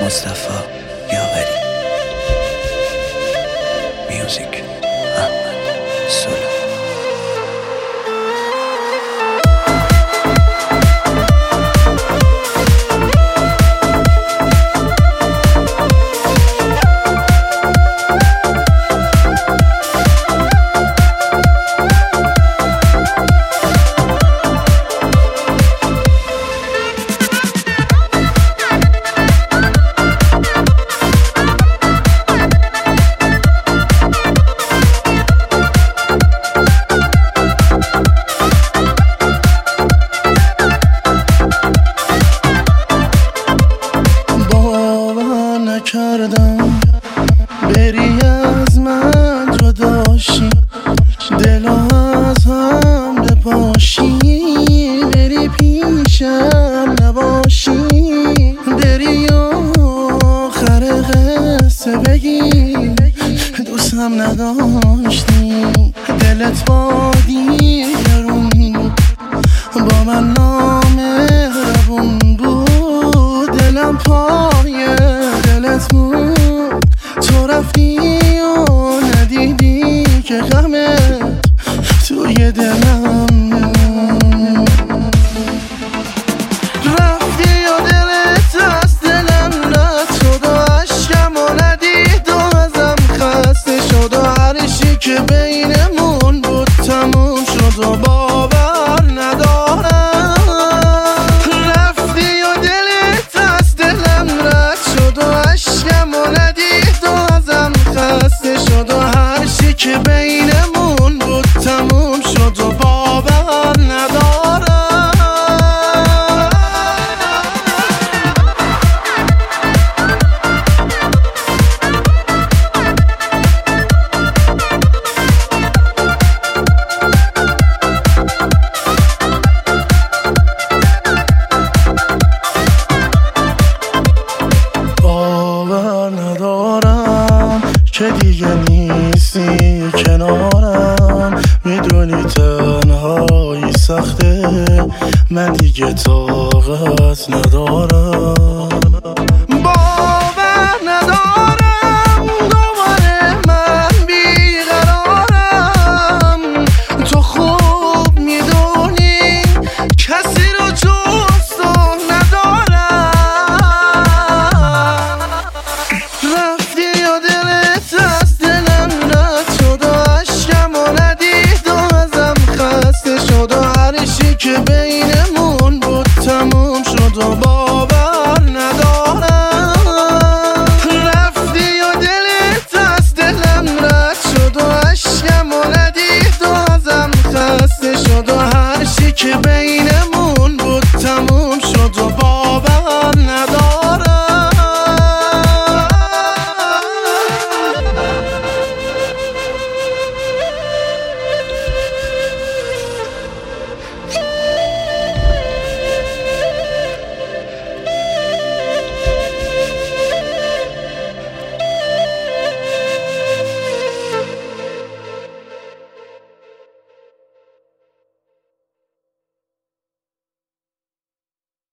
مصطفی یاوری. میوزیک احمد سولا. کردم بری از من جداشی، دلو از هم بپاشی، بری پیشم نباشی، بری آخر قصه بگی دوستم نداشتی، دلت با دیگرون با من نامهربون بود، دلم پای دلت بود، تو رفتی و ندیدی که غمت توی دلم رفتی و دلت از دلم رد شد و عشقم و ندید و ازم خسته شد و هرچی که بینمون بود تموم شد و باور ندارم. رفتی و دلت از دلم رد شد و عشقم و ندید و ازم خسته شد و هرچی که بینمون بود تموم شد و باور ندارم. ندارم که دیگه نیستی کنارم، میدونی تنهایی سخته، من دیگه طاقت ندارم.